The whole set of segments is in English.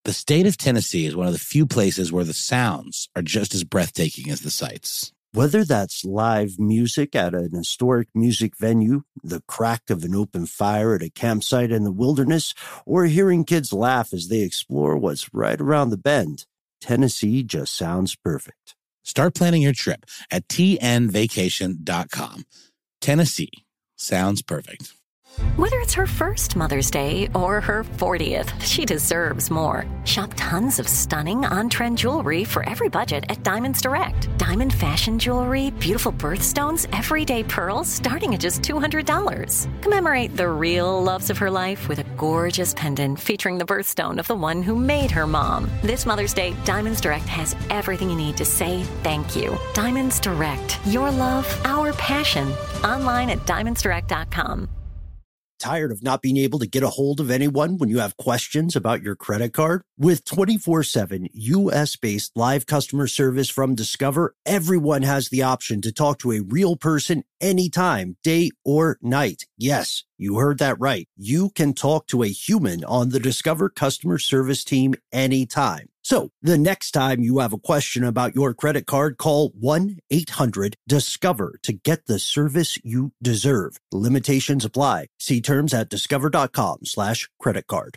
The state of Tennessee is one of the few places where the sounds are just as breathtaking as the sights. Whether that's live music at an historic music venue, the crack of an open fire at a campsite in the wilderness, or hearing kids laugh as they explore what's right around the bend, Tennessee just sounds perfect. Start planning your trip at tnvacation.com. Tennessee sounds perfect. Whether it's her first Mother's Day or her 40th, she deserves more. Shop tons of stunning on-trend jewelry for every budget at Diamonds Direct. Diamond fashion jewelry, beautiful birthstones, everyday pearls starting at just $200. Commemorate the real loves of her life with a gorgeous pendant featuring the birthstone of the one who made her mom. This Mother's Day, Diamonds Direct has everything you need to say thank you. Diamonds Direct. Your love, our passion. Online at diamondsdirect.com. Tired of not being able to get a hold of anyone when you have questions about your credit card? With 24/7 U.S.-based live customer service from Discover, everyone has the option to talk to a real person anytime, day or night. Yes, you heard that right. You can talk to a human on the Discover customer service team anytime. So the next time you have a question about your credit card, call 1-800-DISCOVER to get the service you deserve. Limitations apply. See terms at discover.com/credit card.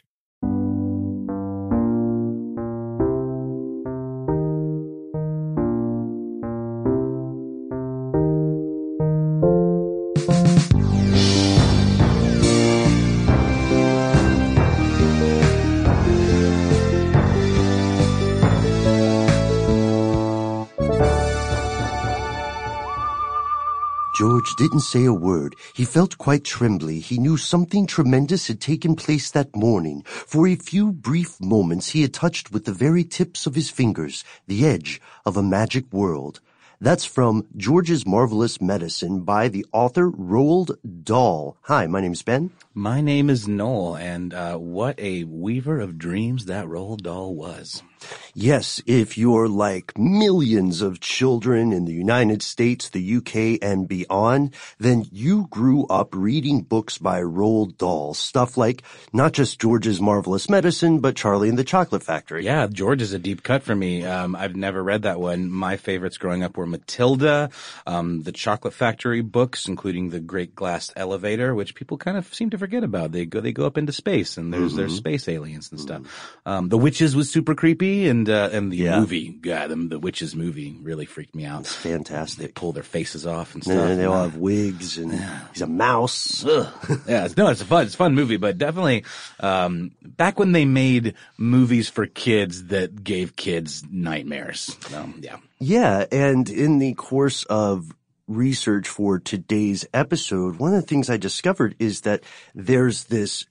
George didn't say a word. He felt quite trembly. He knew something tremendous had taken place that morning. For a few brief moments he had touched with the very tips of his fingers the edge of a magic world. That's from George's Marvelous Medicine by the author Roald Dahl. Hi, my name's Ben. My name is Noel, and what a weaver of dreams that Roald Dahl was. Yes, if you're like millions of children in the United States, the UK, and beyond, then you grew up reading books by Roald Dahl. Stuff like not just George's Marvelous Medicine, but Charlie and the Chocolate Factory. Yeah, George is a deep cut for me. I've never read that one. My favorites growing up were Matilda, the Chocolate Factory books, including The Great Glass Elevator, which people kind of seem to forget about. They go up into space, and there's space aliens and stuff. The Witches was super creepy. And the movie, the Witches movie really freaked me out. It's fantastic. They pull their faces off and stuff. And they all have wigs, and he's a mouse. Yeah, it's a fun movie, but definitely, back when they made movies for kids that gave kids nightmares. Yeah. Yeah, and in the course of research for today's episode, one of the things I discovered is that there's this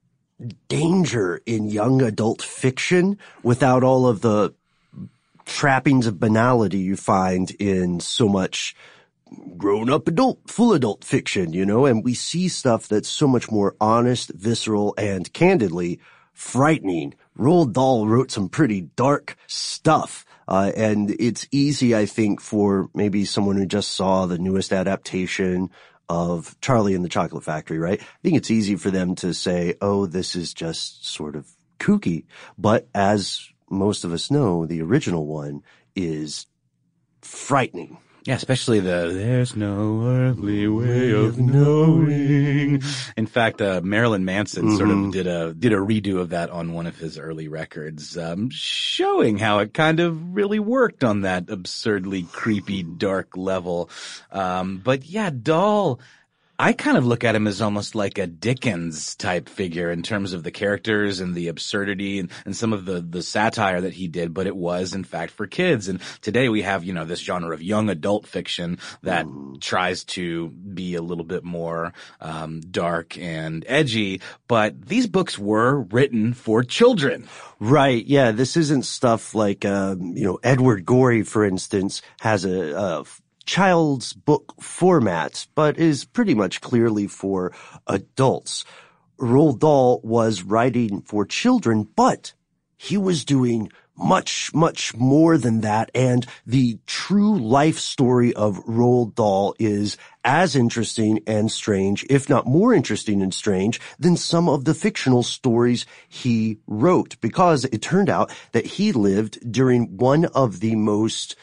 danger in young adult fiction without all of the trappings of banality you find in so much grown-up full adult fiction, you know, and we see stuff that's so much more honest, visceral, and candidly frightening. Roald Dahl wrote some pretty dark stuff. And it's easy, I think, for maybe someone who just saw the newest adaptation of Charlie and the Chocolate Factory, right? I think it's easy for them to say, oh, this is just sort of kooky. But as most of us know, the original one is frightening. Yeah, especially there's no earthly way of knowing. In fact, Marilyn Manson sort of did a redo of that on one of his early records, showing how it kind of really worked on that absurdly creepy, dark level. But yeah, Dahl, I kind of look at him as almost like a Dickens type figure in terms of the characters and the absurdity and some of the satire that he did, but it was in fact for kids. And today we have, this genre of young adult fiction that tries to be a little bit more dark and edgy, but these books were written for children. Right. Yeah. This isn't stuff like, Edward Gorey, for instance, has a child's book format, but is pretty much clearly for adults. Roald Dahl was writing for children, but he was doing much, much more than that. And the true life story of Roald Dahl is as interesting and strange, if not more interesting and strange, than some of the fictional stories he wrote, because it turned out that he lived during one of the most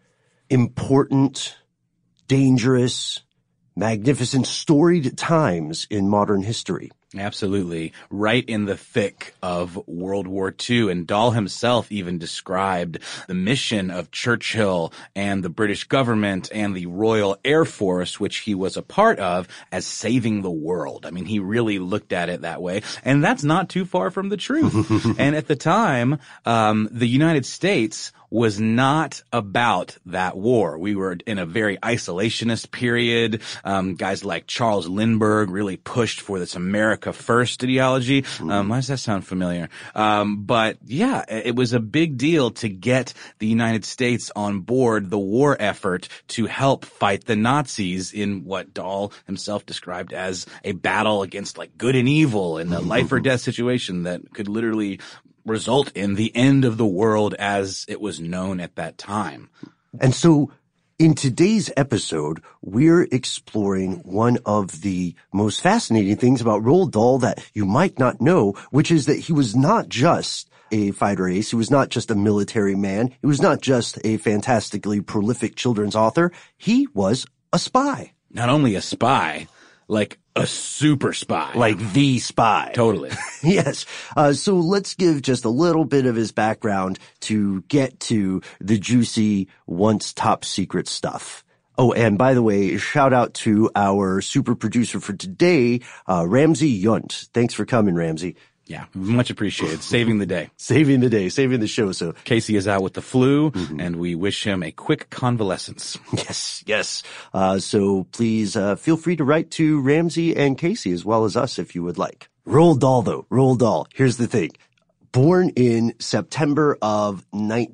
important, dangerous, magnificent, storied times in modern history. Absolutely. Right in the thick of World War II. And Dahl himself even described the mission of Churchill and the British government and the Royal Air Force, which he was a part of, as saving the world. I mean, he really looked at it that way. And that's not too far from the truth. And at the time, the United States was not about that war. We were in a very isolationist period. Guys like Charles Lindbergh really pushed for this America First ideology. Why does that sound familiar? But yeah, it was a big deal to get the United States on board the war effort to help fight the Nazis in what Dahl himself described as a battle against like good and evil in a life or death situation that could literally result in the end of the world as it was known at that time. And so in today's episode, we're exploring one of the most fascinating things about Roald Dahl that you might not know, which is that he was not just a fighter ace. He was not just a military man. He was not just a fantastically prolific children's author. He was a spy. Not only a spy, like a super spy. Like the spy. Totally. Yes. So let's give just a little bit of his background to get to the juicy, once top secret stuff. Oh, and by the way, shout out to our super producer for today, Ramsey Yunt. Thanks for coming, Ramsey. Yeah, much appreciated. Saving the day. Saving the day, saving the show. So Casey is out with the flu, and we wish him a quick convalescence. Yes, yes. So please feel free to write to Ramsey and Casey as well as us if you would like. Roald Dahl, though. Roald Dahl. Here's the thing. Born in September of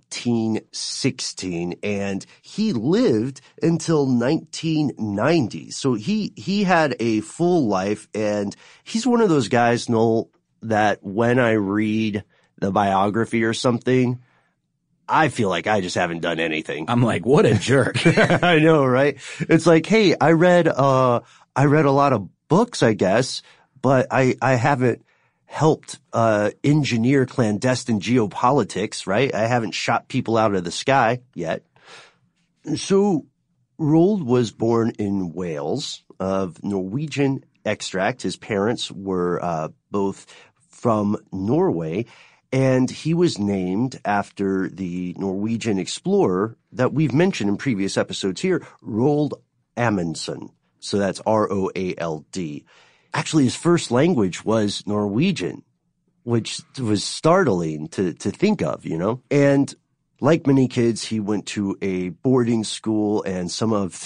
1916, and he lived until 1990. So he had a full life, and he's one of those guys, Noel, that when I read the biography or something, I feel like I just haven't done anything. I'm like, what a jerk. I know, right? It's like, hey, I read a lot of books, I guess, but I haven't helped engineer clandestine geopolitics, right? I haven't shot people out of the sky yet. So Roald was born in Wales of Norwegian extract. His parents were both from Norway, and he was named after the Norwegian explorer that we've mentioned in previous episodes here, Roald Amundsen. So that's R-O-A-L-D. Actually, his first language was Norwegian, which was startling to think of, you know? And like many kids, he went to a boarding school, and some of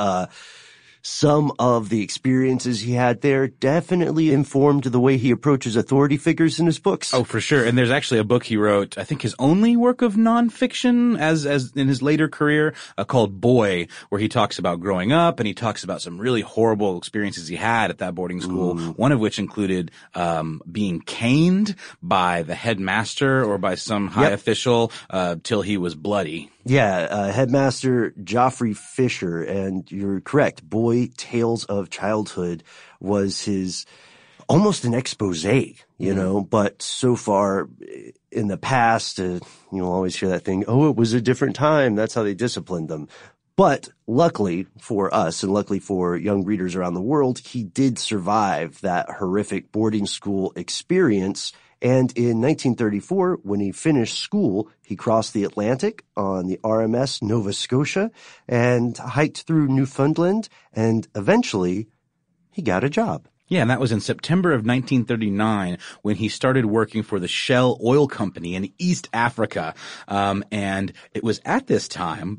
the experiences he had there definitely informed the way he approaches authority figures in his books. Oh, for sure. And there's actually a book he wrote, I think his only work of nonfiction as in his later career, called Boy, where he talks about growing up, and he talks about some really horrible experiences he had at that boarding school, one of which included being caned by the headmaster or by some high official till he was bloody. Yeah, Headmaster Geoffrey Fisher, and you're correct. Boy, Tales of Childhood was his almost an expose, you know, but so far in the past, you'll always hear that thing, oh, it was a different time. That's how they disciplined them. But luckily for us and luckily for young readers around the world, he did survive that horrific boarding school experience. And in 1934, when he finished school, he crossed the Atlantic on the RMS Nova Scotia and hiked through Newfoundland, and eventually he got a job. Yeah, and that was in September of 1939 when he started working for the Shell Oil Company in East Africa. And it was at this time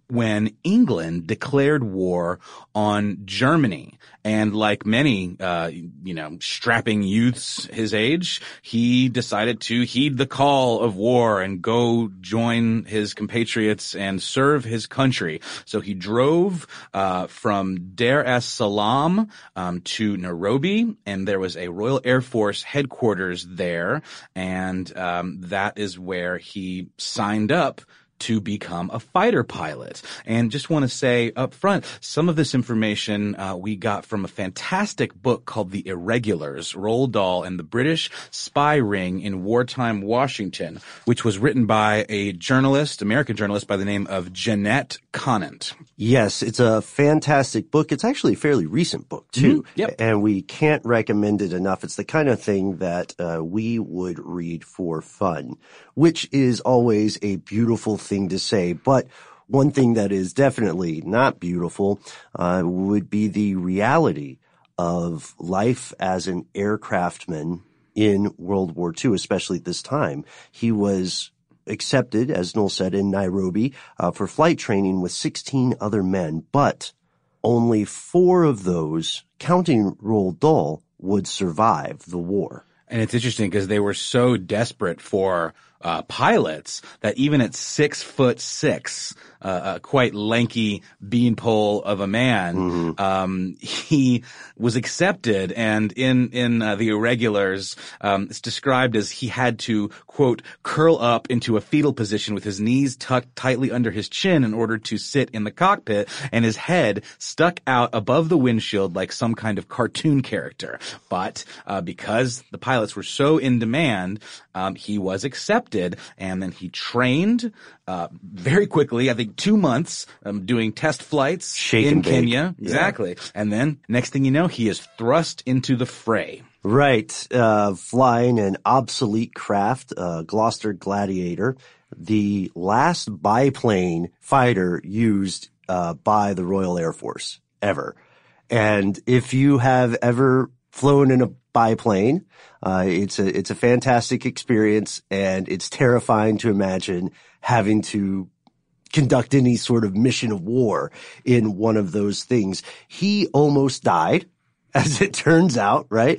when England declared war on Germany. And like many, strapping youths his age, he decided to heed the call of war and go join his compatriots and serve his country. So he drove from Dar es Salaam to Nairobi, and there was a Royal Air Force headquarters there, and that is where he signed up to become a fighter pilot. And just want to say up front, some of this information we got from a fantastic book called The Irregulars, Roald Dahl and the British Spy Ring in Wartime Washington, which was written by a journalist, American journalist by the name of Jeanette Conant. Yes, it's a fantastic book. It's actually a fairly recent book, too. Mm-hmm. Yep. And we can't recommend it enough. It's the kind of thing that we would read for fun, which is always a beautiful thing to say. But one thing that is definitely not beautiful would be the reality of life as an aircraftman in World War II, especially at this time. He was accepted, as Noel said, in Nairobi for flight training with 16 other men, but only 4 of those, counting Roald Dahl, would survive the war. And it's interesting because they were so desperate for pilots that even at 6'6", a quite lanky beanpole of a man, he was accepted. And in The Irregulars, it's described as he had to, quote, curl up into a fetal position with his knees tucked tightly under his chin in order to sit in the cockpit, and his head stuck out above the windshield like some kind of cartoon character. But because the pilots were so in demand, he was accepted, and then he trained very quickly, I think 2 months, doing test flights in Kenya. Yeah. Exactly. And then next thing you know, he is thrust into the fray. Right. Flying an obsolete craft, Gloucester Gladiator, the last biplane fighter used by the Royal Air Force ever. And if you have ever flown in a biplane, it's a fantastic experience, and it's terrifying to imagine having to conduct any sort of mission of war in one of those things. He almost died, as it turns out, right?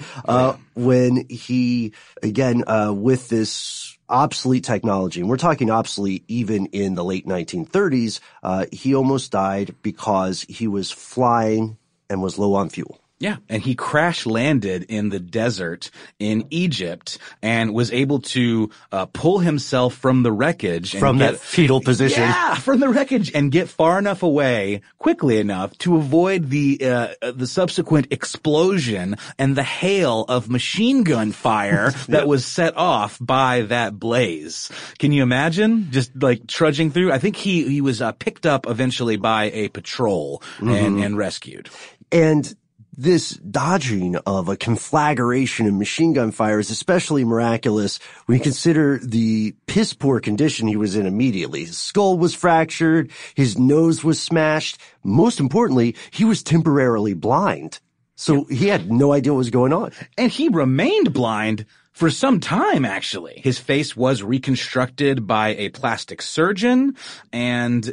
When he, again, with this obsolete technology, and we're talking obsolete even in the late 1930s, he almost died because he was flying and was low on fuel. Yeah, and he crash landed in the desert in Egypt and was able to pull himself from the wreckage from that fetal position. Yeah, from the wreckage, and get far enough away quickly enough to avoid the subsequent explosion and the hail of machine gun fire that was set off by that blaze. Can you imagine just like trudging through? I think he was picked up eventually by a patrol and rescued. And this dodging of a conflagration of machine gun fire is especially miraculous when you consider the piss poor condition he was in immediately. His skull was fractured, his nose was smashed. Most importantly, he was temporarily blind. So he had no idea what was going on. And he remained blind for some time, actually. His face was reconstructed by a plastic surgeon, and,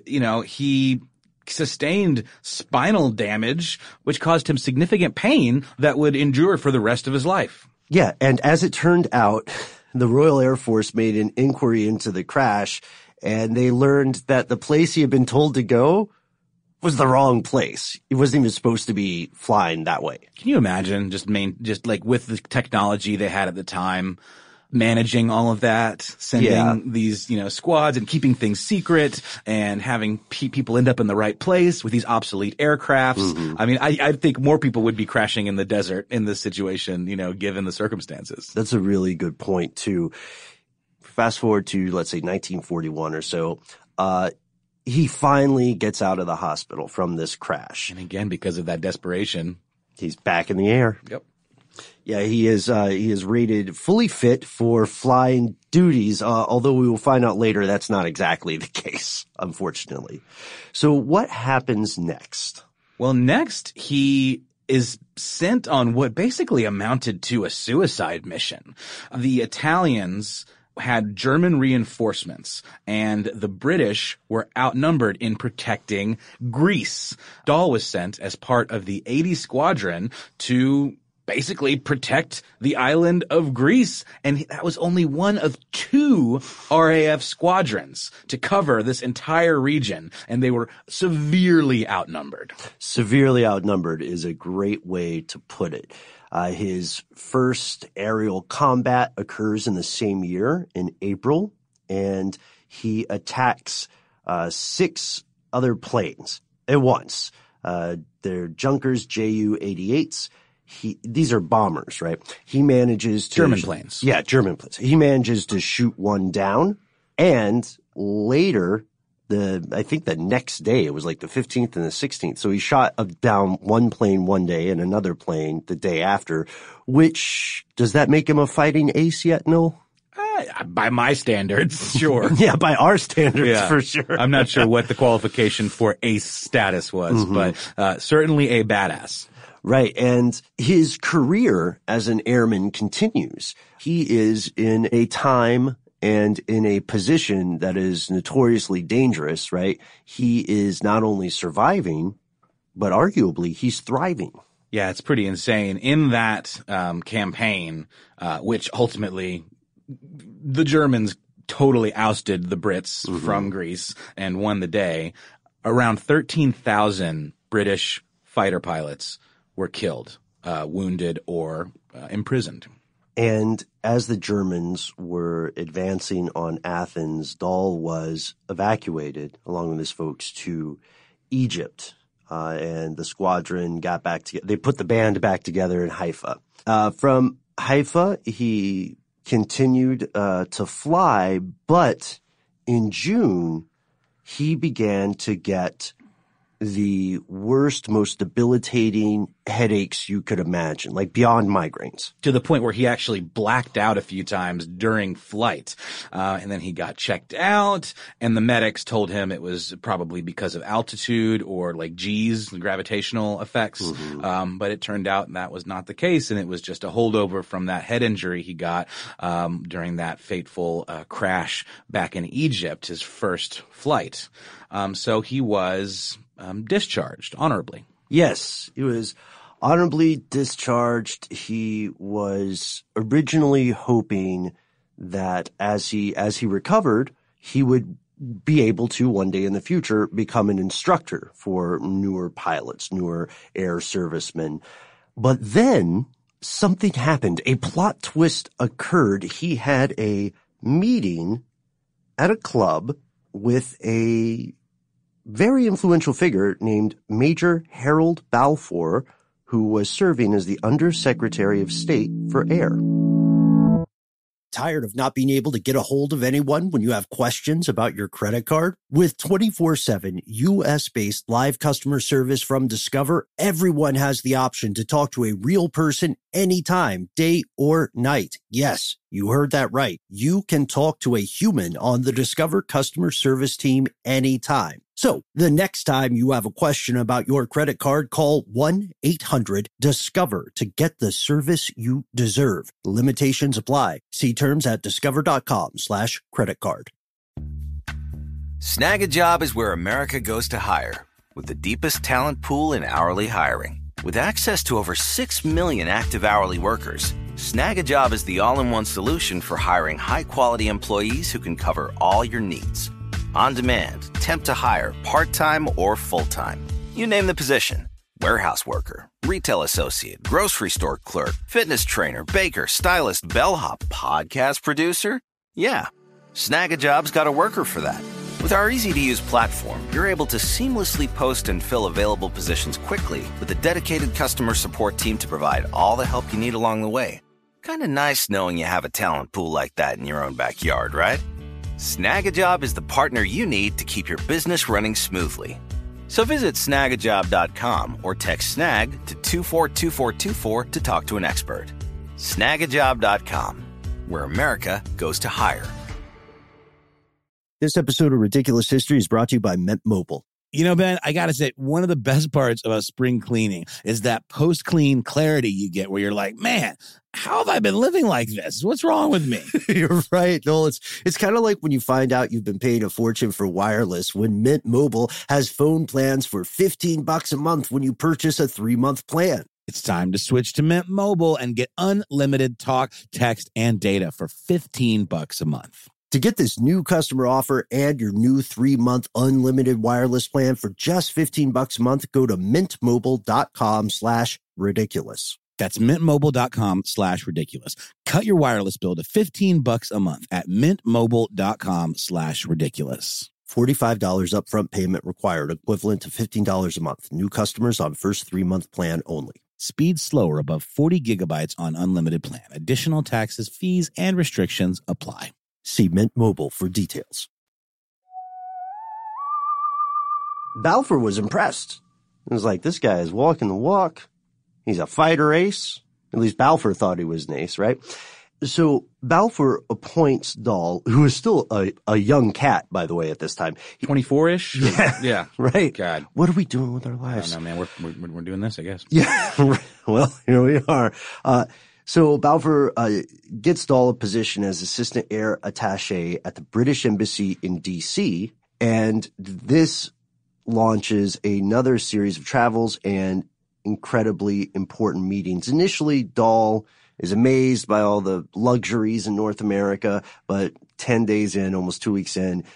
he sustained spinal damage, which caused him significant pain that would endure for the rest of his life. Yeah, and as it turned out, the Royal Air Force made an inquiry into the crash, and they learned that the place he had been told to go was the wrong place. He wasn't even supposed to be flying that way. Can you imagine just like with the technology they had at the time, managing all of that, sending these, squads and keeping things secret and having people end up in the right place with these obsolete aircrafts. I mean, I think more people would be crashing in the desert in this situation, given the circumstances. That's a really good point too. Fast forward to, let's say, 1941 or so. He finally gets out of the hospital from this crash. And again, because of that desperation, he's back in the air. Yep. Yeah, he is rated fully fit for flying duties, although we will find out later that's not exactly the case, unfortunately. So what happens next? Well, next he is sent on what basically amounted to a suicide mission. The Italians had German reinforcements, and the British were outnumbered in protecting Greece. Dahl was sent as part of the 80 Squadron to basically protect the island of Greece. And that was only one of 2 RAF squadrons to cover this entire region. And they were severely outnumbered. Severely outnumbered is a great way to put it. His first aerial combat occurs in the same year in April, and he attacks 6 other planes at once. They're Junkers Ju-88s. These are bombers, right? He manages to German planes. Yeah, German planes. He manages to shoot one down, and later, I think the next day, it was like the 15th and the 16th. So he shot down one plane one day and another plane the day after, which, does that make him a fighting ace yet, Noel? By my standards, sure. Yeah, by our standards, for sure. I'm not sure what the qualification for ace status was, but certainly a badass. Right. And his career as an airman continues. He is in a time and in a position that is notoriously dangerous, right? He is not only surviving, but arguably he's thriving. Yeah, it's pretty insane. In that campaign, which ultimately the Germans totally ousted the Brits from Greece and won the day, around 13,000 British fighter pilots were killed, wounded, or imprisoned. And as the Germans were advancing on Athens, Dahl was evacuated, along with his folks, to Egypt. And the squadron got back together. They put the band back together in Haifa. From Haifa, he continued to fly, but in June, he began to get the worst, most debilitating headaches you could imagine, like beyond migraines. To the point where he actually blacked out a few times during flight. And then he got checked out, and the medics told him it was probably because of altitude or like G's, gravitational effects. But it turned out that was not the case, and it was just a holdover from that head injury he got during that fateful crash back in Egypt, his first flight. So he was discharged honorably. Yes, he was honorably discharged. He was originally hoping that as he recovered, he would be able to one day in the future become an instructor for newer pilots, newer air servicemen. But then something happened. A plot twist occurred. He had a meeting at a club with a very influential figure named Major Harold Balfour, who was serving as the Undersecretary of State for Air. Tired of not being able to get a hold of anyone when you have questions about your credit card? With 24/7 U.S.-based live customer service from Discover, everyone has the option to talk to a real person anytime, day or night. Yes, you heard that right. You can talk to a human on the Discover customer service team anytime. So the next time you have a question about your credit card, call 1-800-DISCOVER to get the service you deserve. Limitations apply. See terms at discover.com/creditcard. Snag a Job is where America goes to hire, with the deepest talent pool in hourly hiring. With access to over 6 million active hourly workers, Snag a Job is the all-in-one solution for hiring high-quality employees who can cover all your needs. On demand, temp to hire, part-time or full-time. You name the position. Warehouse worker, retail associate, grocery store clerk, fitness trainer, baker, stylist, bellhop, podcast producer. Yeah, Snag a Job's got a worker for that. With our easy-to-use platform, you're able to seamlessly post and fill available positions quickly with a dedicated customer support team to provide all the help you need along the way. Kind of nice knowing you have a talent pool like that in your own backyard, right? Snag a Job is the partner you need to keep your business running smoothly. So visit snagajob.com or text snag to 242424 to talk to an expert. Snagajob.com, where America goes to hire. This episode of Ridiculous History is brought to you by Mint Mobile. You know, Ben, I got to say, one of the best parts about spring cleaning is that post-clean clarity you get where you're like, man, how have I been living like this? What's wrong with me? You're right, Noel. It's kind of like when you find out you've been paying a fortune for wireless when Mint Mobile has phone plans for $15 a month when you purchase a 3-month plan. It's time to switch to Mint Mobile and get unlimited talk, text, and data for $15 a month. To get this new customer offer and your new 3-month unlimited wireless plan for just $15 a month, go to mintmobile.com/ridiculous. That's mintmobile.com/ridiculous. Cut your wireless bill to $15 a month at mintmobile.com/ridiculous. $45 upfront payment required, equivalent to $15 a month. New customers on first 3-month plan only. Speed slower above 40 gigabytes on unlimited plan. Additional taxes, fees, and restrictions apply. See Mint Mobile for details. Balfour was impressed. It was like, this guy is walking the walk. He's a fighter ace. At least Balfour thought he was an ace, right? So Balfour appoints Dahl, who is still a young cat, by the way, at this time. 24-ish? Yeah. Right. God. What are we doing with our I lives? don't know, man. We're doing this, I guess. Yeah. Well, here we are. So Balfour gets Dahl a position as assistant air attaché at the British Embassy in D.C., and this launches another series of travels and incredibly important meetings. Initially, Dahl is amazed by all the luxuries in North America, but 10 days in, almost 2 weeks in,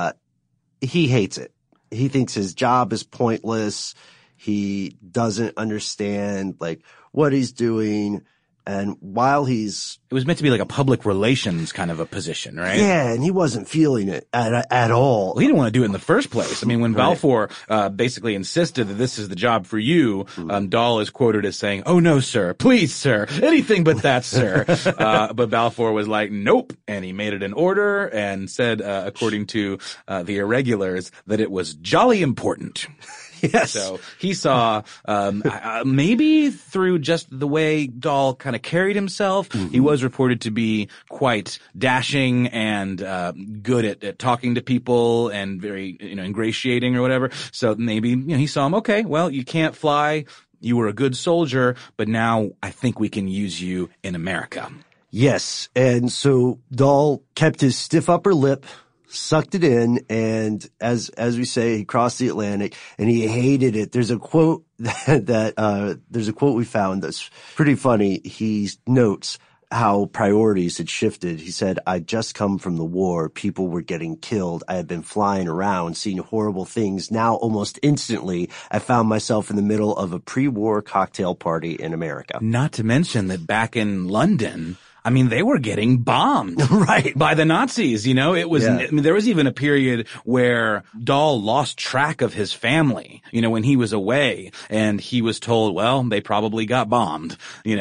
he hates it. He thinks his job is pointless. He doesn't understand, like, what he's doing. And while it was meant to be like a public relations kind of a position, right? Yeah, and he wasn't feeling it at all. Well, he didn't want to do it in the first place. I mean, when Balfour basically insisted that this is the job for you, Dahl is quoted as saying, "Oh no, sir, please, sir, anything but that, sir." But Balfour was like, "Nope," and he made it an order and said, according to the irregulars, that it was jolly important. Yes. So he saw, maybe through just the way Dahl kind of carried himself, he was reported to be quite dashing and good at talking to people and very, ingratiating or whatever. So maybe, he saw him, okay, well, you can't fly. You were a good soldier, but now I think we can use you in America. Yes. And so Dahl kept his stiff upper lip, sucked it in, and as we say, he crossed the Atlantic, and he hated it. There's a quote there's a quote we found that's pretty funny. He notes how priorities had shifted. He said, "I'd just come from the war. People were getting killed. I had been flying around, seeing horrible things. Now, almost instantly, I found myself in the middle of a pre-war cocktail party in America." Not to mention that back in London, I mean, they were getting bombed right by the Nazis. It was, I mean, there was even a period where Dahl lost track of his family, when he was away, and he was told, well, they probably got bombed,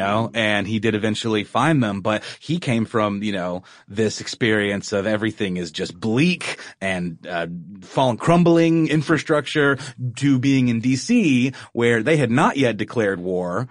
and he did eventually find them. But he came from, this experience of everything is just bleak and, crumbling infrastructure to being in DC where they had not yet declared war,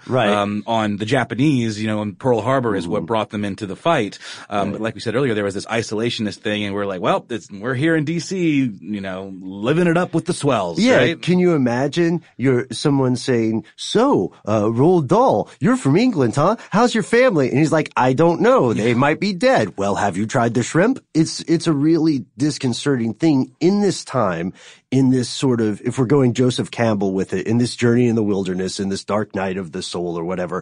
on the Japanese, and Pearl Harbor is what brought them into the fight. But like we said earlier, there was this isolationist thing, and we're like, well, we're here in DC, living it up with the swells. Yeah. Right? Can you imagine someone saying, "So, Roald Dahl, you're from England, huh? How's your family?" And he's like, "I don't know. They might be dead." "Well, have you tried the shrimp?" It's a really disconcerting thing in this time, in this sort of, if we're going Joseph Campbell with it, in this journey in the wilderness, in this dark night of the soul or whatever.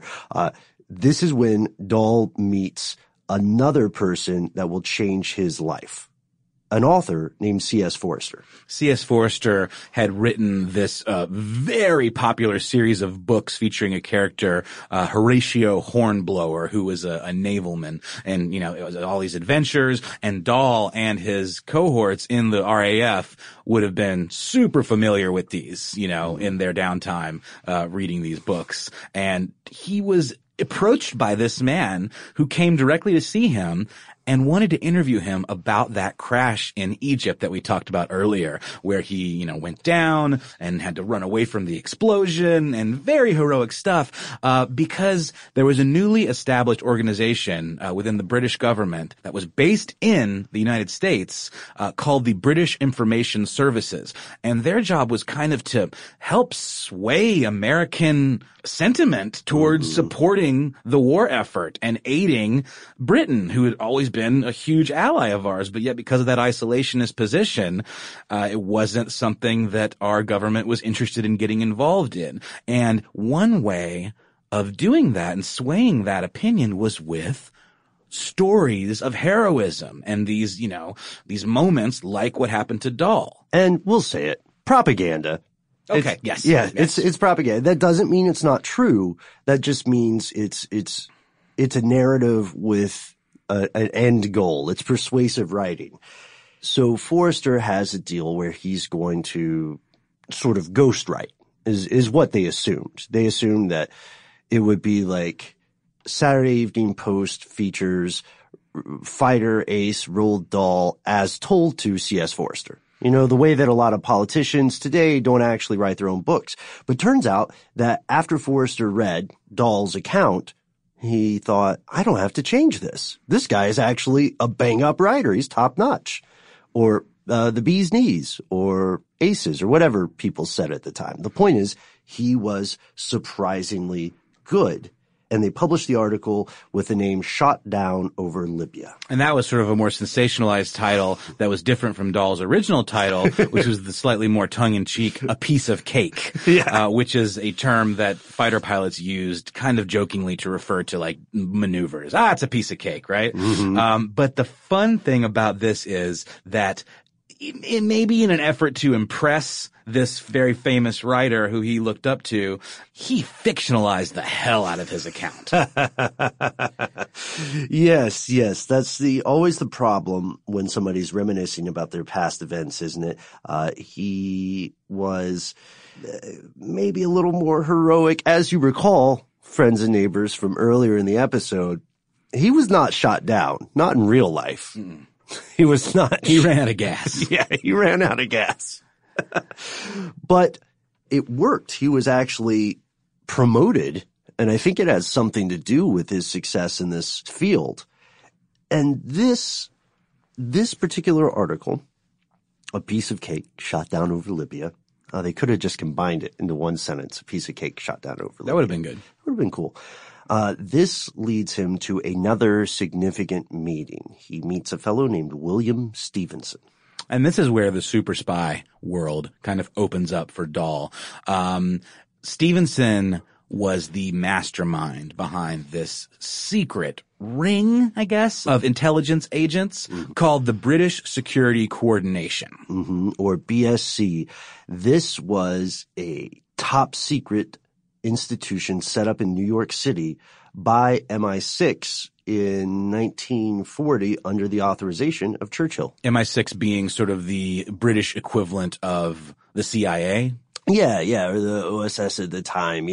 This is when Dahl meets another person that will change his life. An author named C.S. Forester. C.S. Forester had written this very popular series of books featuring a character, Horatio Hornblower, who was a navalman. And, it was all these adventures. And Dahl and his cohorts in the RAF would have been super familiar with these, in their downtime, reading these books. And he was approached by this man who came directly to see him and wanted to interview him about that crash in Egypt that we talked about earlier, where he, went down and had to run away from the explosion, and very heroic stuff, because there was a newly established organization within the British government that was based in the United States called the British Information Services. And their job was kind of to help sway American sentiment towards supporting the war effort and aiding Britain, who had always been a huge ally of ours. But yet, because of that isolationist position, it wasn't something that our government was interested in getting involved in. And one way of doing that and swaying that opinion was with stories of heroism and these moments like what happened to Dahl. And we'll say it, propaganda. Okay. Yes. Yeah. Yes. It's propaganda. That doesn't mean it's not true. That just means it's a narrative with an end goal. It's persuasive writing. So Forster has a deal where he's going to sort of ghostwrite is what they assumed. They assumed that it would be like Saturday Evening Post features fighter ace Roald Dahl as told to C.S. Forster. The way that a lot of politicians today don't actually write their own books. But turns out that after Forster read Dahl's account, he thought, I don't have to change this. This guy is actually a bang-up writer. He's top-notch. Or the bee's knees, or aces, or whatever people said at the time. The point is, he was surprisingly good. And they published the article with the name Shot Down Over Libya. And that was sort of a more sensationalized title that was different from Dahl's original title, which was the slightly more tongue-in-cheek, A Piece of Cake, which is a term that fighter pilots used kind of jokingly to refer to like maneuvers. It's a piece of cake, right? Mm-hmm. But the fun thing about this is that it may be in an effort to impress this very famous writer who he looked up to, he fictionalized the hell out of his account. Yes. That's always the problem when somebody's reminiscing about their past events, isn't it? He was maybe a little more heroic. As you recall, friends and neighbors from earlier in the episode, he was not shot down, not in real life. Mm. He was not. He ran out of gas. Yeah, he ran out of gas. But it worked. He was actually promoted, and I think it has something to do with his success in this field. And this particular article, A Piece of Cake Shot Down Over Libya, they could have just combined it into one sentence, A Piece of Cake Shot Down Over Libya. That would have been good. That would have been cool. This leads him to another significant meeting. He meets a fellow named William Stevenson. And this is where the super spy world kind of opens up for Dahl. Stevenson was the mastermind behind this secret ring, I guess, of intelligence agents called the British Security Coordination. Or BSC. This was a top secret institution set up in New York City by MI6 in 1940 under the authorization of Churchill. MI6 being sort of the British equivalent of the CIA? Yeah, or the OSS at the time.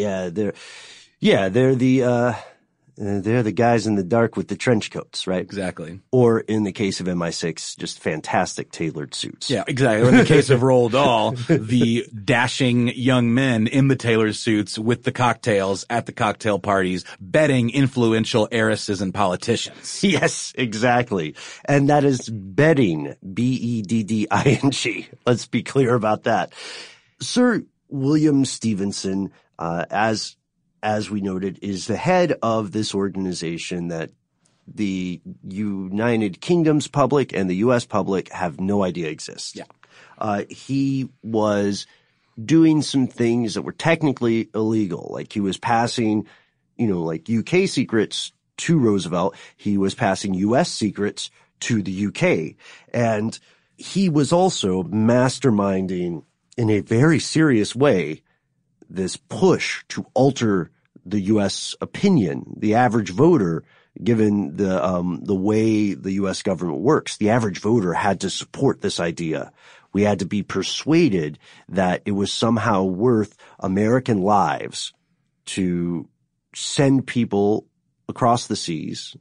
They're the guys in the dark with the trench coats, right? Exactly. Or in the case of MI6, just fantastic tailored suits. Yeah, exactly. Or in the case of Roald Dahl, the dashing young men in the tailored suits with the cocktails at the cocktail parties, betting influential heiresses and politicians. Yes, exactly. And that is betting, B-E-D-D-I-N-G. Let's be clear about that. Sir William Stevenson, as we noted, is the head of this organization that the United Kingdom's public and the U.S. public have no idea exists. Yeah. He was doing some things that were technically illegal. Like he was passing, like UK secrets to Roosevelt. He was passing U.S. secrets to the UK. And he was also masterminding in a very serious way this push to alter the U.S. opinion, the average voter, given the way the U.S. government works. The average voter had to support this idea. We had to be persuaded that it was somehow worth American lives to send people across the seas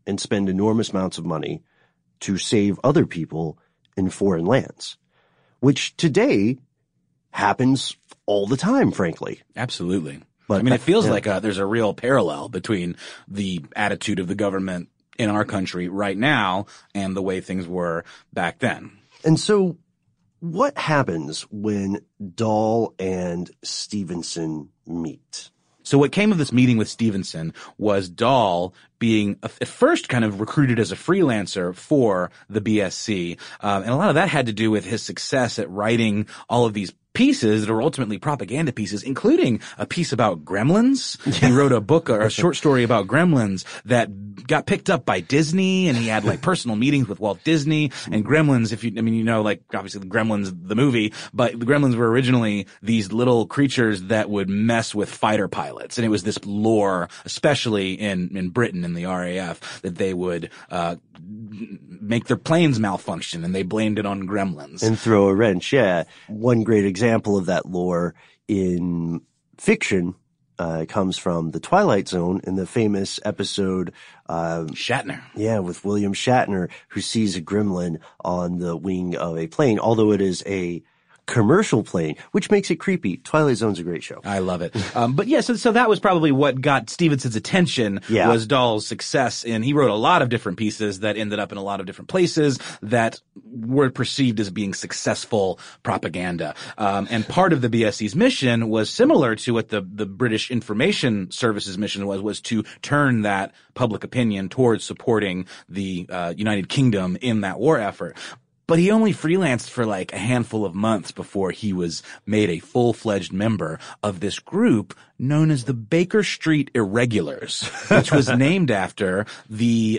and spend enormous amounts of money to save other people in foreign lands, which today happens all the time, frankly. Absolutely. But I mean, it feels like there's a real parallel between the attitude of the government in our country right now and the way things were back then. And so what happens when Dahl and Stevenson meet? So what came of this meeting with Stevenson was Dahl being at first kind of recruited as a freelancer for the BSC. And a lot of that had to do with his success at writing all of these pieces that are ultimately propaganda pieces, including a piece about gremlins. He wrote a book or a short story about gremlins that got picked up by Disney, and he had like personal meetings with Walt Disney and gremlins. Like obviously the Gremlins, the movie, but the gremlins were originally these little creatures that would mess with fighter pilots. And it was this lore, especially in Britain in the RAF, that they would, make their planes malfunction, and they blamed it on gremlins. And throw a wrench, yeah. One great example of that lore in fiction comes from The Twilight Zone in the famous episode Shatner. Yeah, with William Shatner, who sees a gremlin on the wing of a plane, although it is a commercial plane, which makes it creepy. Twilight Zone's a great show. I love it. But yeah, so that was probably what got Stevenson's attention, was Dahl's success. And he wrote a lot of different pieces that ended up in a lot of different places that were perceived as being successful propaganda. And part of the BSC's mission was similar to what the British Information Service's mission was to turn that public opinion towards supporting the United Kingdom in that war effort. But he only freelanced for like a handful of months before he was made a full-fledged member of this group known as the Baker Street Irregulars, which was named after the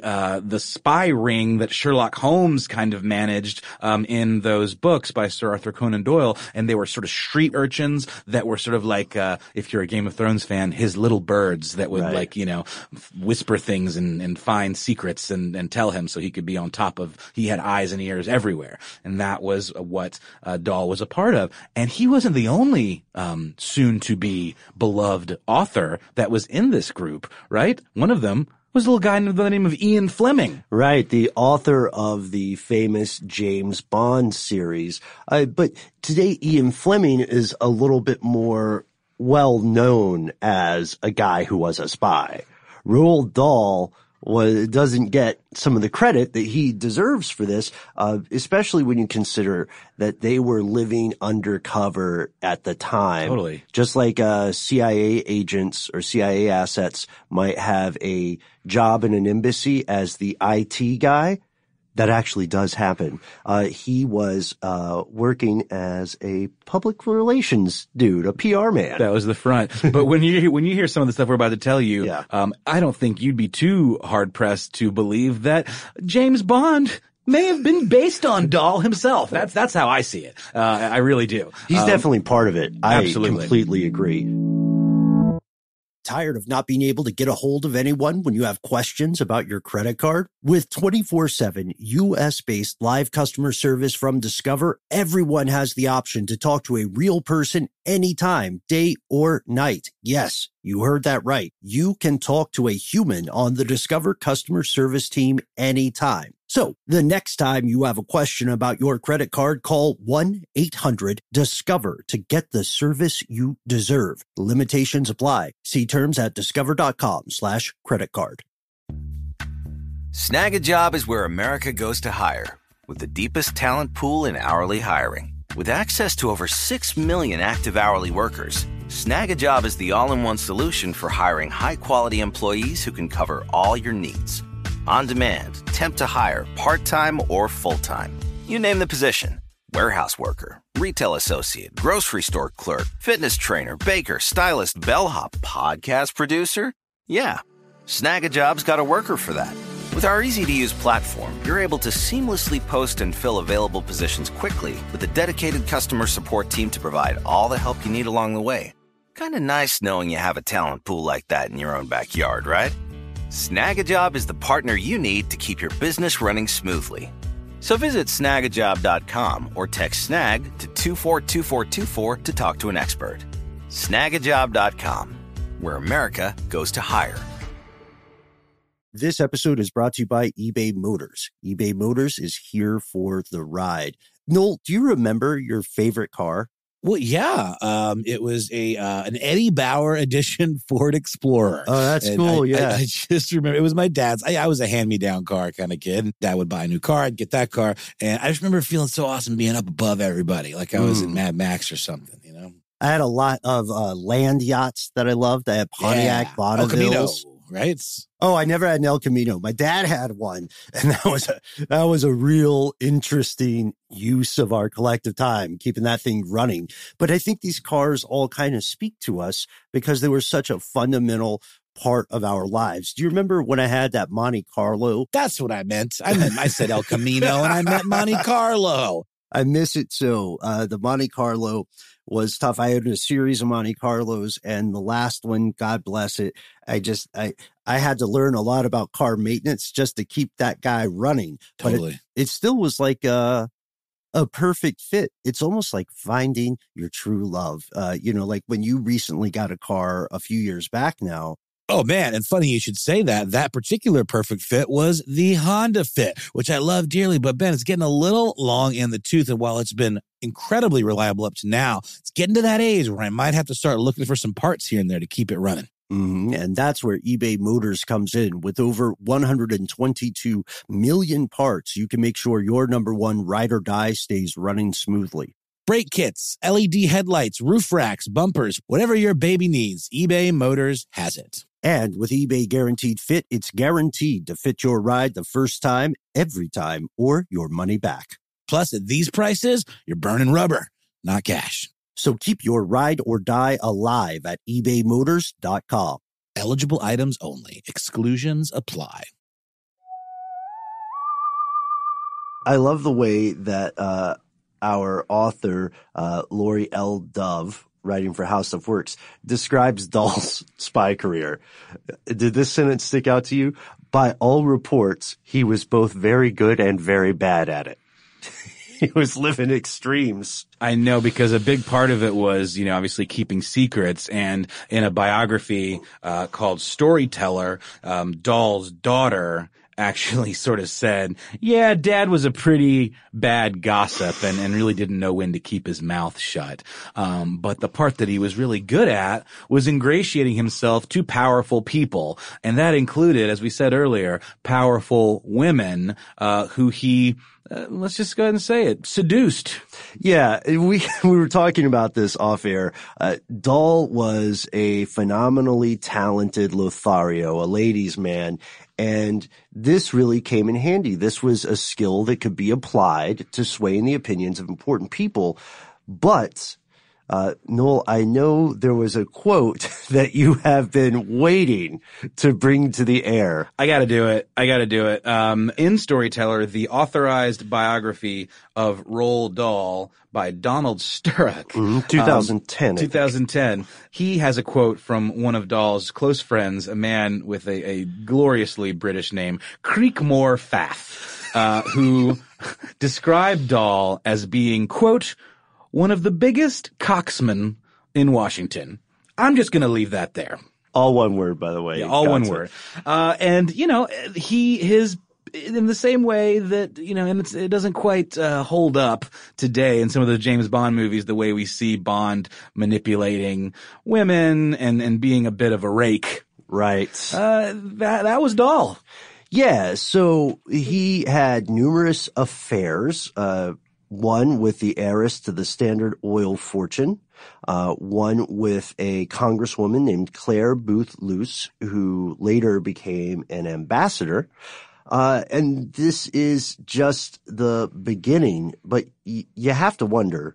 spy ring that Sherlock Holmes kind of managed in those books by Sir Arthur Conan Doyle. And they were sort of street urchins that were sort of like, if you're a Game of Thrones fan, his little birds that would whisper things and find secrets and tell him so he could be on top of, he had eyes and ears everywhere. And that was what Dahl was a part of. And he wasn't the only soon to be beloved author that was in this group, right? One of them was a little guy by the name of Ian Fleming. Right, the author of the famous James Bond series. But today Ian Fleming is a little bit more well known as a guy who was a spy. Roald Dahl doesn't get some of the credit that he deserves for this, especially when you consider that they were living undercover at the time. Totally. Just like CIA agents or CIA assets might have a job in an embassy as the IT guy. That actually does happen. He was working as a public relations dude, a PR man. That was the front. But when you hear some of the stuff we're about to tell you, I don't think you'd be too hard pressed to believe that James Bond may have been based on Dahl himself. That's how I see it. I really do. He's definitely part of it. Absolutely. I completely agree. Tired of not being able to get a hold of anyone when you have questions about your credit card? With 24/7 U.S.-based live customer service from Discover, everyone has the option to talk to a real person anytime, day or night. Yes, you heard that right. You can talk to a human on the Discover customer service team anytime. So the next time you have a question about your credit card, call 1-800-DISCOVER to get the service you deserve. Limitations apply. See terms at discover.com/creditcard. Snag a Job is where America goes to hire, with the deepest talent pool in hourly hiring. With access to over 6 million active hourly workers, Snag a Job is the all-in-one solution for hiring high-quality employees who can cover all your needs. On demand, temp to hire, part-time or full-time. You name the position. Warehouse worker, retail associate, grocery store clerk, fitness trainer, baker, stylist, bellhop, podcast producer. Yeah, Snag a Job's got a worker for that. With our easy-to-use platform, you're able to seamlessly post and fill available positions quickly with a dedicated customer support team to provide all the help you need along the way. Kind of nice knowing you have a talent pool like that in your own backyard, right? Snag a Job is the partner you need to keep your business running smoothly. So visit snagajob.com or text snag to 242424 to talk to an expert. Snagajob.com, where America goes to hire. This episode is brought to you by eBay Motors. eBay Motors is here for the ride. Noel, do you remember your favorite car? Well, yeah. It was an Eddie Bauer edition Ford Explorer. Oh, that's cool. I just remember it was my dad's. I was a hand-me-down car kind of kid. Dad would buy a new car. I'd get that car. And I just remember feeling so awesome being up above everybody, like I was in Mad Max or something, you know? I had a lot of land yachts that I loved. I had Pontiac Bonnevilles. Right? Oh, I never had an El Camino. My dad had one, and that was a real interesting use of our collective time, keeping that thing running. But I think these cars all kind of speak to us because they were such a fundamental part of our lives. Do you remember when I had that Monte Carlo? That's what I meant. I said El Camino, and I meant Monte Carlo. I miss it so. The Monte Carlo was tough. I had a series of Monte Carlos, and the last one, God bless it, I had to learn a lot about car maintenance just to keep that guy running. Totally. But it still was like a perfect fit. It's almost like finding your true love. Like when you recently got a car a few years back now. Oh, man. And funny you should say that. That particular perfect fit was the Honda Fit, which I love dearly. But, Ben, it's getting a little long in the tooth. And while it's been incredibly reliable up to now, it's getting to that age where I might have to start looking for some parts here and there to keep it running. Mm-hmm. And that's where eBay Motors comes in. With over 122 million parts, you can make sure your number one ride or die stays running smoothly. Brake kits, LED headlights, roof racks, bumpers, whatever your baby needs, eBay Motors has it. And with eBay Guaranteed Fit, it's guaranteed to fit your ride the first time, every time, or your money back. Plus, at these prices, you're burning rubber, not cash. So keep your ride or die alive at ebaymotors.com. Eligible items only. Exclusions apply. I love the way that our author, Lori L. Dove, writing for How Stuff Works, describes Dahl's spy career. Did this sentence stick out to you? By all reports, he was both very good and very bad at it. He was living extremes. I know, because a big part of it was, obviously keeping secrets. And in a biography called Storyteller, Dahl's daughter actually sort of said, yeah, Dad was a pretty bad gossip and really didn't know when to keep his mouth shut. But the part that he was really good at was ingratiating himself to powerful people. And that included, as we said earlier, powerful women who he let's just go ahead and say it, seduced. Yeah, we were talking about this off air. Dahl was a phenomenally talented Lothario, a ladies' man, and this really came in handy. This was a skill that could be applied to swaying the opinions of important people. But Noel, I know there was a quote that you have been waiting to bring to the air. I gotta do it. In Storyteller, the authorized biography of Roald Dahl by Donald Sturrock. 2010. 2010. He has a quote from one of Dahl's close friends, a man with a gloriously British name, Creekmore Fath, who described Dahl as being, quote, one of the biggest cocksmen in Washington. I'm just going to leave that there. All one word, by the way. Yeah, all one word. And, his, in the same way that, and it doesn't quite hold up today in some of the James Bond movies, the way we see Bond manipulating women and being a bit of a rake. Right. That was Dahl. Yeah, so he had numerous affairs, one with the heiress to the Standard Oil fortune, one with a congresswoman named Claire Booth Luce, who later became an ambassador. And this is just the beginning, but you have to wonder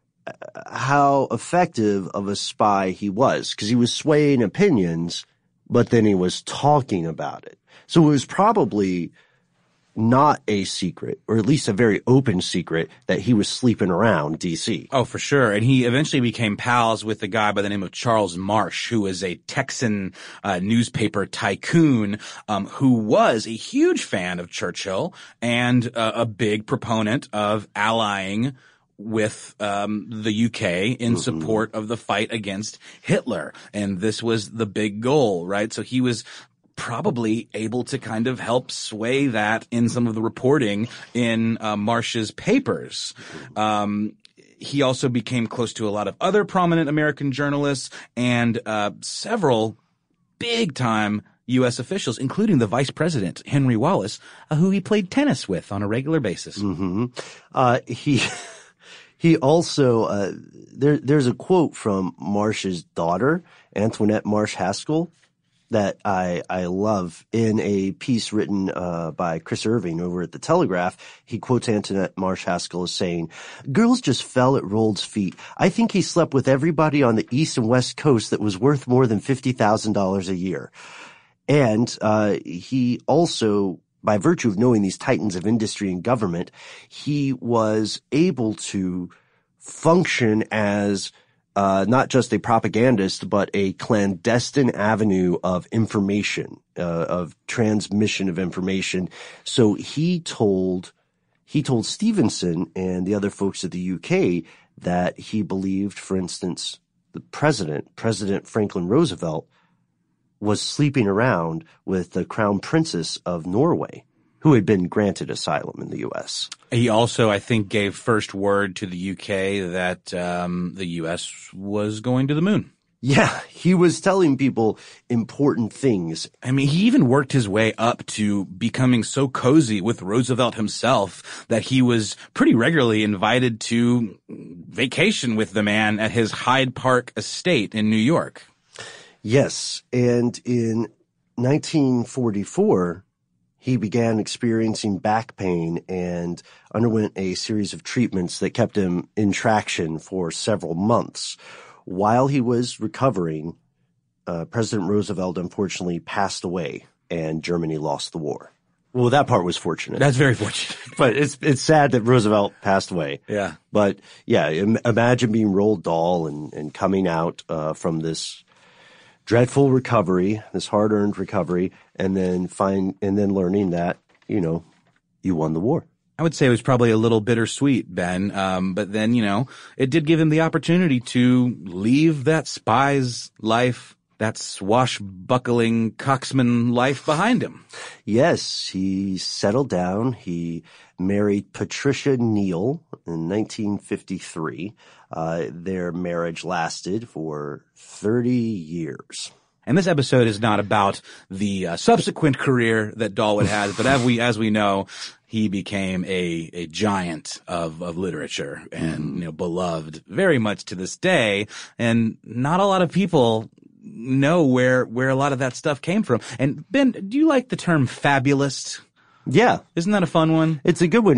how effective of a spy he was, because he was swaying opinions, but then he was talking about it. So it was probably not a secret, or at least a very open secret, that he was sleeping around D.C. Oh, for sure. And he eventually became pals with a guy by the name of Charles Marsh, who was a Texan newspaper tycoon who was a huge fan of Churchill and a big proponent of allying with the UK in support of the fight against Hitler. And this was the big goal, right? So he was probably able to kind of help sway that in some of the reporting in Marsh's papers. He also became close to a lot of other prominent American journalists and several big-time U.S. officials, including the Vice President, Henry Wallace, who he played tennis with on a regular basis. Mm-hmm. He also, there's a quote from Marsh's daughter, Antoinette Marsh Haskell, that I love. In a piece written by Chris Irving over at The Telegraph, he quotes Antoinette Marsh Haskell as saying, "Girls just fell at Rold's feet. I think he slept with everybody on the East and West Coast that was worth more than $50,000 a year." And he also, by virtue of knowing these titans of industry and government, he was able to function as not just a propagandist, but a clandestine avenue of information, of transmission of information. So he told Stevenson and the other folks at the UK that he believed, for instance, the President Franklin Roosevelt, was sleeping around with the Crown Princess of Norway, who had been granted asylum in the U.S. He also, I think, gave first word to the UK that the U.S. was going to the moon. Yeah, he was telling people important things. I mean, he even worked his way up to becoming so cozy with Roosevelt himself that he was pretty regularly invited to vacation with the man at his Hyde Park estate in New York. Yes, and in 1944, he began experiencing back pain and underwent a series of treatments that kept him in traction for several months. While he was recovering, President Roosevelt unfortunately passed away and Germany lost the war. Well, that part was fortunate. That's very fortunate. But it's sad that Roosevelt passed away. Yeah. But yeah, imagine being Roald Dahl and coming out from this dreadful recovery, this hard-earned recovery, and then learning that, you won the war. I would say it was probably a little bittersweet, Ben. But then, it did give him the opportunity to leave that spy's life, that swashbuckling coxman life behind him. Yes, he settled down. He married Patricia Neal in 1953. Their marriage lasted for 30 years. And this episode is not about the subsequent career that Dahl would have, but as we know, he became a giant of literature and beloved very much to this day. And not a lot of people know where a lot of that stuff came from. And Ben, do you like the term fabulist? Yeah. Isn't that a fun one? It's a good one.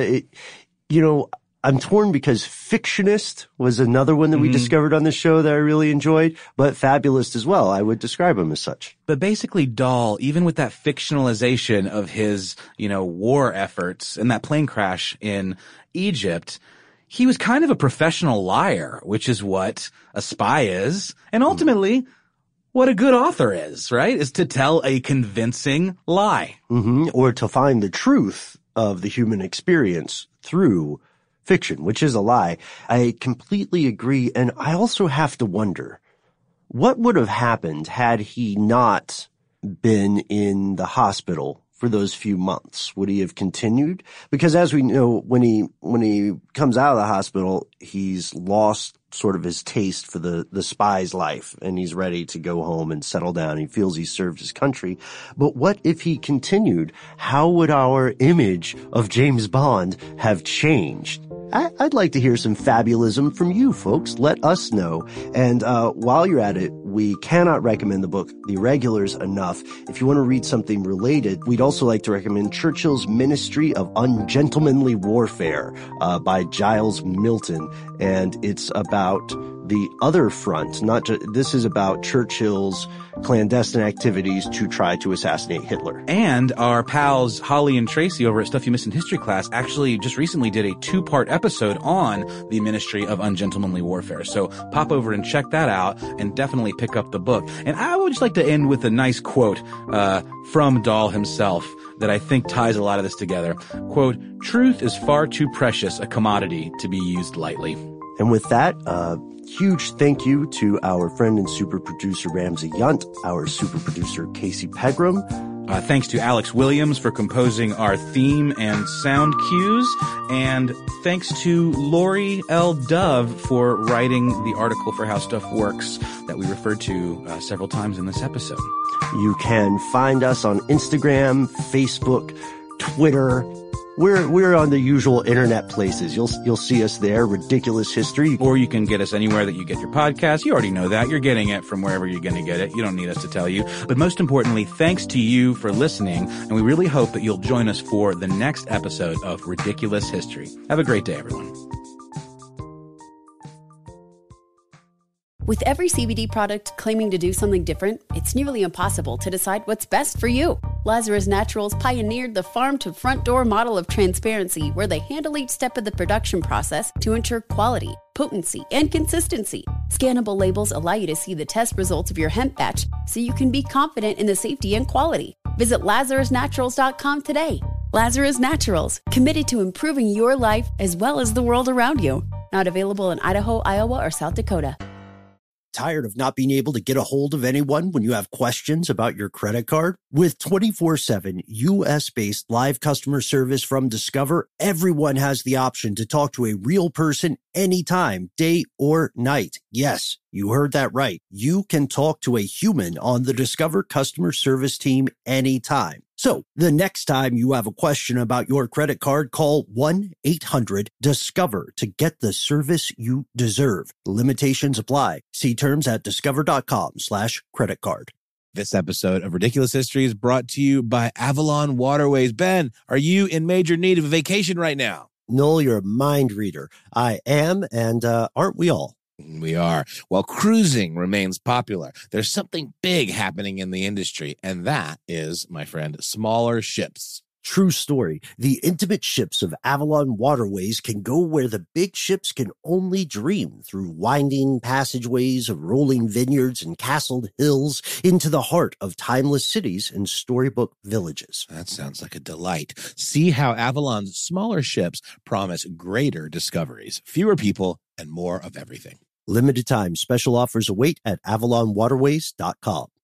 I'm torn because fictionist was another one that we discovered on the show that I really enjoyed, but fabulist as well. I would describe him as such. But basically Dahl, even with that fictionalization of his, war efforts and that plane crash in Egypt, he was kind of a professional liar, which is what a spy is. And ultimately, what a good author is, right? Is to tell a convincing lie. Mm-hmm. Or to find the truth of the human experience through fiction, which is a lie. I completely agree. And I also have to wonder, what would have happened had he not been in the hospital for those few months? Would he have continued? Because as we know, when he comes out of the hospital, he's lost sort of his taste for the spy's life, and he's ready to go home and settle down. He feels he served his country. But what if he continued? How would our image of James Bond have changed? I'd like to hear some fabulism from you folks. Let us know. And while you're at it, we cannot recommend the book The Irregulars enough. If you want to read something related, we'd also like to recommend Churchill's Ministry of Ungentlemanly Warfare by Giles Milton. And it's about the other front. This is about Churchill's clandestine activities to try to assassinate Hitler. And our pals Holly and Tracy over at Stuff You Missed in History Class actually just recently did a 2-part episode on the Ministry of Ungentlemanly Warfare. So pop over and check that out and definitely pick up the book. And I would just like to end with a nice quote from Dahl himself that I think ties a lot of this together. Quote, "Truth is far too precious a commodity to be used lightly." And with that, Huge thank you to our friend and super producer Ramsey Yunt, our super producer Casey Pegram. Thanks to Alex Williams for composing our theme and sound cues. And thanks to Lori L. Dove for writing the article for How Stuff Works that we referred to several times in this episode. You can find us on Instagram, Facebook, Twitter. We're on the usual internet places. You'll see us there. Ridiculous History. Or you can get us anywhere that you get your podcast. You already know that. You're getting it from wherever you're going to get it. You don't need us to tell you. But most importantly, thanks to you for listening. And we really hope that you'll join us for the next episode of Ridiculous History. Have a great day, everyone. With every CBD product claiming to do something different, it's nearly impossible to decide what's best for you. Lazarus Naturals pioneered the farm-to-front-door model of transparency, where they handle each step of the production process to ensure quality, potency, and consistency. Scannable labels allow you to see the test results of your hemp batch, so you can be confident in the safety and quality. Visit LazarusNaturals.com today. Lazarus Naturals, committed to improving your life as well as the world around you. Not available in Idaho, Iowa, or South Dakota. Tired of not being able to get a hold of anyone when you have questions about your credit card? With 24/7 U.S.-based live customer service from Discover, everyone has the option to talk to a real person anytime, day or night. Yes, you heard that right. You can talk to a human on the Discover customer service team anytime. So the next time you have a question about your credit card, call 1-800-DISCOVER to get the service you deserve. Limitations apply. See terms at discover.com/credit card. This episode of Ridiculous History is brought to you by Avalon Waterways. Ben, are you in major need of a vacation right now? Noel, you're a mind reader. I am, and aren't we all? We are. While cruising remains popular, there's something big happening in the industry, and that is, my friend, smaller ships. True story. The intimate ships of Avalon Waterways can go where the big ships can only dream, through winding passageways of rolling vineyards and castled hills into the heart of timeless cities and storybook villages. That sounds like a delight. See how Avalon's smaller ships promise greater discoveries, fewer people, and more of everything. Limited time special offers await at avalonwaterways.com.